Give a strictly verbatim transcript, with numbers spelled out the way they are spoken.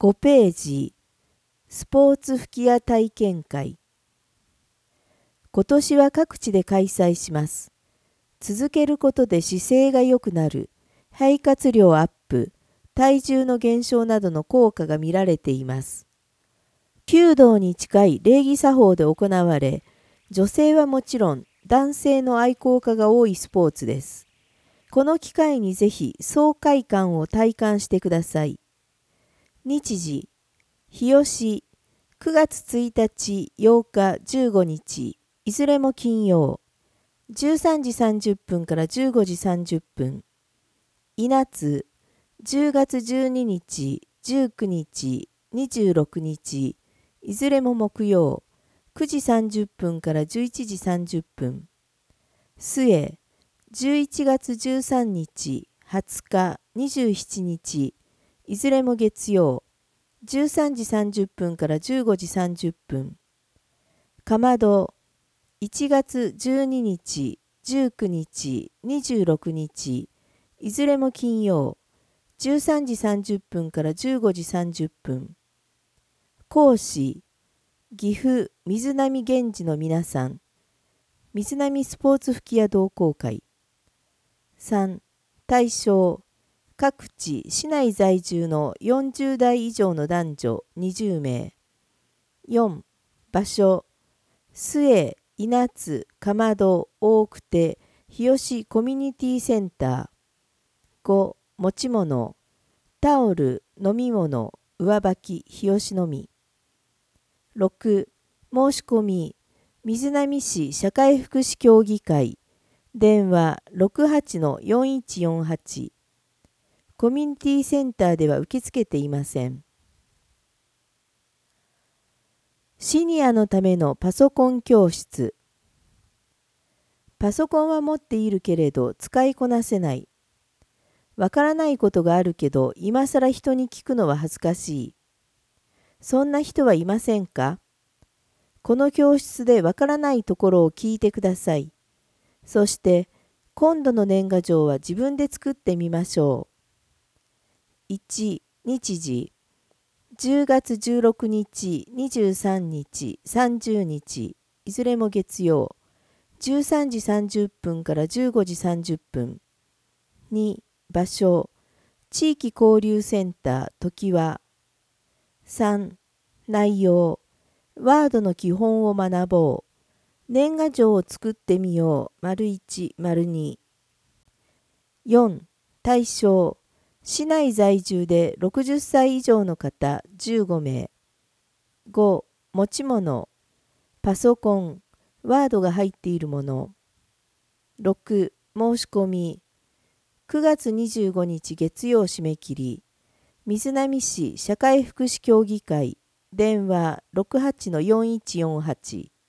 ごページ、スポーツ吹き矢体験会。今年は各地で開催します。続けることで姿勢が良くなる、肺活量アップ、体重の減少などの効果が見られています。弓道に近い礼儀作法で行われ、女性はもちろん男性の愛好家が多いスポーツです。この機会にぜひ爽快感を体感してください。日時、日吉、くがつついたち、ようか、じゅうごにち、いずれも金曜、じゅうさんじさんじゅっぷんからじゅうごじさんじゅっぷん。稲津、じゅうがつじゅうににち、じゅうくにち、にじゅうろくにち、いずれも木曜、くじさんじゅっぷんからじゅういちじさんじゅっぷん。末、じゅういちがつじゅうさんにち、はつか、にじゅうしちにち、いずれも月曜、じゅうさんじさんじゅっぷんからじゅうごじさんじゅっぷん。かまど、いちがつじゅうににち、じゅうくにち、にじゅうろくにち、いずれも金曜、じゅうさんじさんじゅっぷんからじゅうごじさんじゅっぷん。講師、岐阜水波源氏の皆さん、水波スポーツ吹き矢同好会。さん. 対象、各地市内在住のよんじゅうだい以上の男女にじゅうめい。よん. 場所、末、稲津、かまど、大久手、日吉コミュニティセンター。ご. 持ち物、タオル、飲み物、上履き、日吉のみ。ろく. 申し込み、水波市社会福祉協議会、電話 ろくはちのよんいちよんはち。コミュニティセンターでは受け付けていません。シニアのためのパソコン教室。パソコンは持っているけれど使いこなせない。わからないことがあるけど今さら人に聞くのは恥ずかしい。そんな人はいませんか？この教室でわからないところを聞いてください。そして今度の年賀状は自分で作ってみましょう。いち. 日時、じゅうがつじゅうろくにち、にじゅうさんにち、さんじゅうにち、いずれも月曜、じゅうさんじさんじゅっぷんからじゅうごじさんじゅっぷん。に. 場所、地域交流センター常盤。さん. 内容、ワードの基本を学ぼう。年賀状を作ってみよう。丸いち、丸に。よん. 対象、市内在住でろくじゅっさい以上の方じゅうごめい。ご. 持ち物、パソコン、ワードが入っているもの。ろく. 申し込み、くがつにじゅうごにち月曜締め切り、水波市社会福祉協議会、電話 ろくはちのよんいちよんはち。